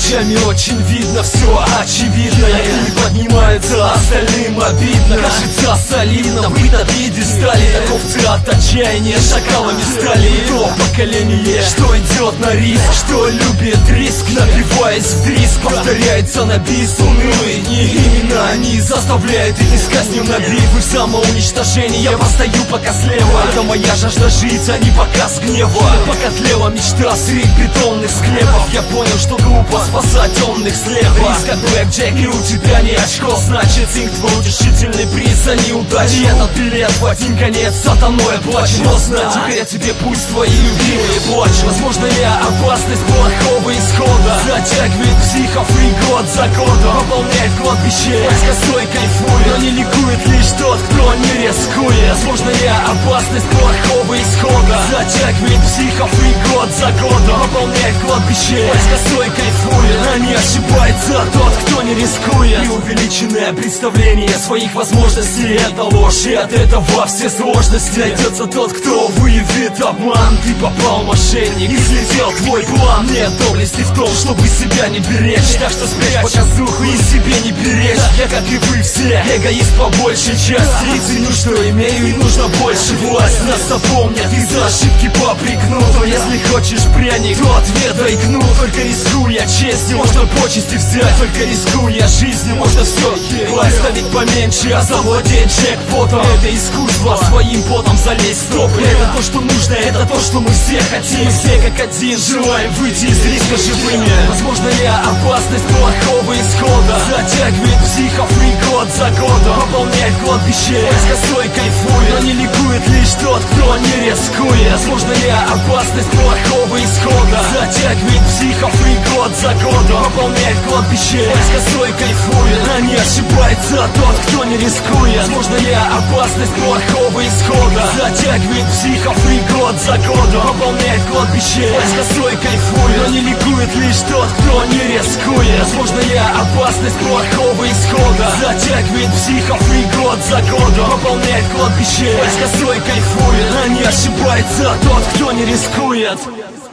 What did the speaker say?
Ночами очень видно, все очевидно. И поднимается, остальным обидно. Кажется солидно быть на пьедестале. Торговцы от отчаяния шакалами стали. И то поколение, что идет на риск, что любит риск, напиваясь в дриск. Повторяется на бис унылые дни. Именно они заставляют их искать с ним на бив. И в самоуничтожении я постою пока слева. Это моя жажда жить, а не показ гнева. Пока тлела мечта средь бетонных склепов, я понял, что глупо спасать темных слепо. Риск как Блэк Джек, и у тебя не очко, значит инк твой утешительный приз, а не удачи. И этот билет в один конец сатаной оплачен. Но знай, теперь о тебе пусть твои любимые плачут. Возможно, я опасность плохого исхода затягивает психов и год за годом пополняет кладбище. Косой кайфует, но не ликует лишь тот, кто не рискует. Возможно, я опасность плохого исхода затягивает психов и год за годом пополняет кладбище. Косой кайфует, а не ошибается тот, кто не рискует. Преувеличенное представление своих возможностей — это ложь, и от этого все сложности. Найдется тот, кто выявит обман. Ты попал, мошенник, и слетел твой план. Нет доблести в том, чтобы себя не беречь. Так что спрячь показуху и себе не беречь. Я, как и вы все, эгоист по большей части. И ценю, что имею, и нужно больше власть. Нас запомнят и за ошибки попрекнут. Но если хочешь пряник, то отведай гнут. Только рискуя честью, можно почести взять. Только рискуя жизнью, можно все власть ставить поменьше, а завладеть джекпотом. Это искусство, своим потом залезть в топы. Это то, что нужно, это то, что мы все хотим. Мы все как один желаем выйти из риска живыми. Возможно, я опасность плохого исхода затягивает психов и год за годом пополняет кладбище. Косой кайфует, но не ликует лишь тот, кто не рискует. Возможно, я опасность плохого исхода затягивает психов и год за годом пополняет кладбище. Косой кайфует, а не ошибается тот, кто не рискует. Возможно, я опасность плохого исхода затягивает психов и год за годом пополняет кладбище. Косой кайфует, но не ликует лишь тот, кто не рискует. Возможно, я опасность плохого исхода затягивает психов и год за годом пополняет кладбище. Косой кайфует, а не ошибается тот, кто не рискует.